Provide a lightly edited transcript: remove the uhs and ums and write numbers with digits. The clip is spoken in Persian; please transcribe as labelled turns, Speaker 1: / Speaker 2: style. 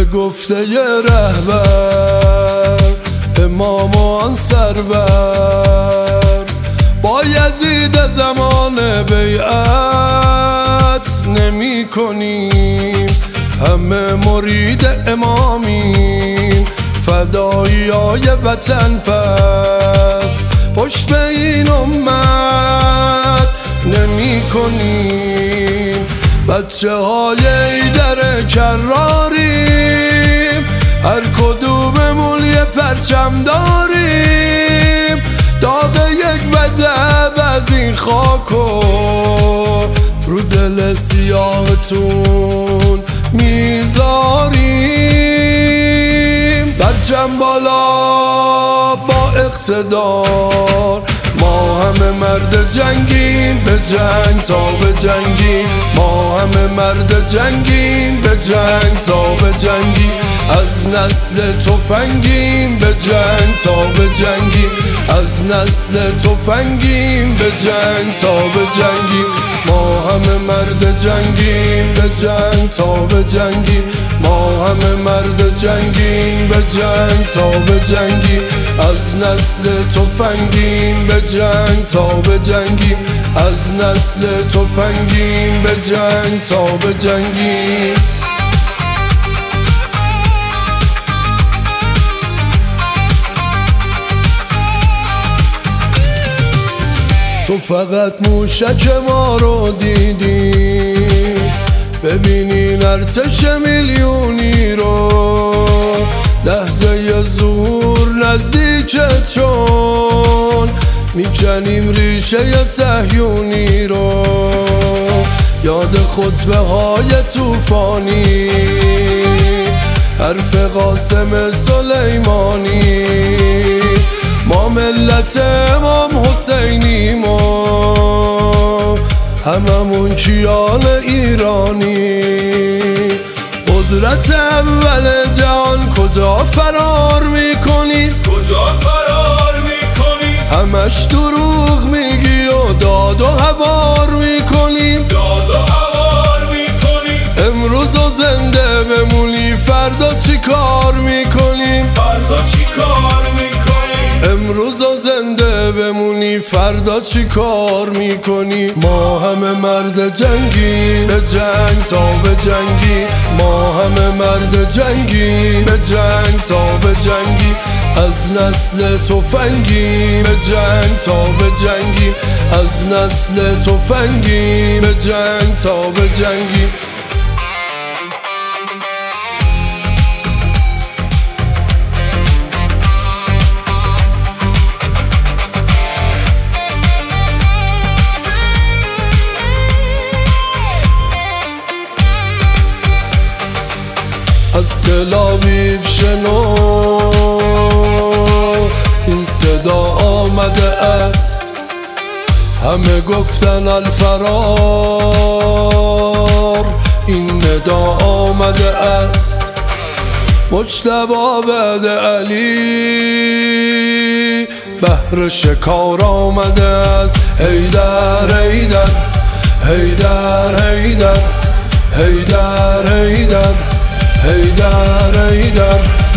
Speaker 1: گفته ی رهبر امام و آن سرور با یزید زمان بیعت نمی کنیم، همه مرید امامیم، فداییای وطن پس پشت به این امت نمی کنیم. بچه های ایدر کراریم، هر کدوممون یه پرچم داریم، داغ یک وجب از این خاکو رو دل سیاهتون میذاریم. پرچم بالا با اقتدار، ما همه مرد جنگیم به جنگ تا به جنگیم، ما همه مرد جنگیم به جنگ تا به جنگیم، از نسل تفنگیم به جنگ تا به جنگیم، از نسل تفنگیم به جنگ تا به جنگیم، ما همه مرد جنگیم به جنگ تا به جنگیم، ما همه مرد جنگیم به جنگ تا به جنگیم، از نسل تفنگیم به جنگ تا به جنگیم، از نسل تفنگیم به جنگ تا به جنگیم. تو فقط موشک ما رو دیدی، ببینین ارتش میلیونی رو، لحظه ظهور نزدیکه چون میکنیم ریشه صهیونی رو، یاد خطبه های طوفانی، حرف قاسم سلیمانی، ما ملت امام حسینیم و هممون کیان ایرانی. قدرت اول جهان کجا فرار میکنی؟
Speaker 2: کجا فرار میکنی؟
Speaker 1: همش دروغ میگی و داد و هوار میکنی،
Speaker 2: داد و هوار میکنی.
Speaker 1: امروز و زنده بمونی فردا چی کار میکنی؟
Speaker 2: فردا چی کار میکنی؟
Speaker 1: امروز و زنده بمونی فردا چی کار میکنی؟ ما همه مرد جنگی به جنگ تا به جنگی، ما همه مرد جنگی به جنگ تا به جنگی، از نسل تفنگی به جنگ تا به جنگی، از نسل تفنگی به جنگ تا به جنگی. از تل‌آویو شنو این صدا آمده است، همه گفتن الفرار، این ندا آمده است. مجتبی بعد علی بهر شکار آمده است. حیدر حیدر حیدر حیدر حیدر حیدر حیدر حیدر